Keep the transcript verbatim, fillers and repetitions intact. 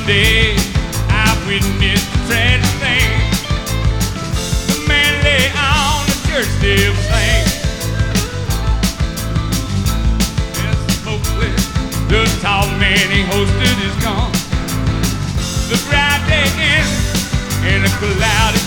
one day I witnessed a tragic thing. The man lay on the church steps thing. There's smoke with the tall man he hosted is gone. The bright day ends in a cloud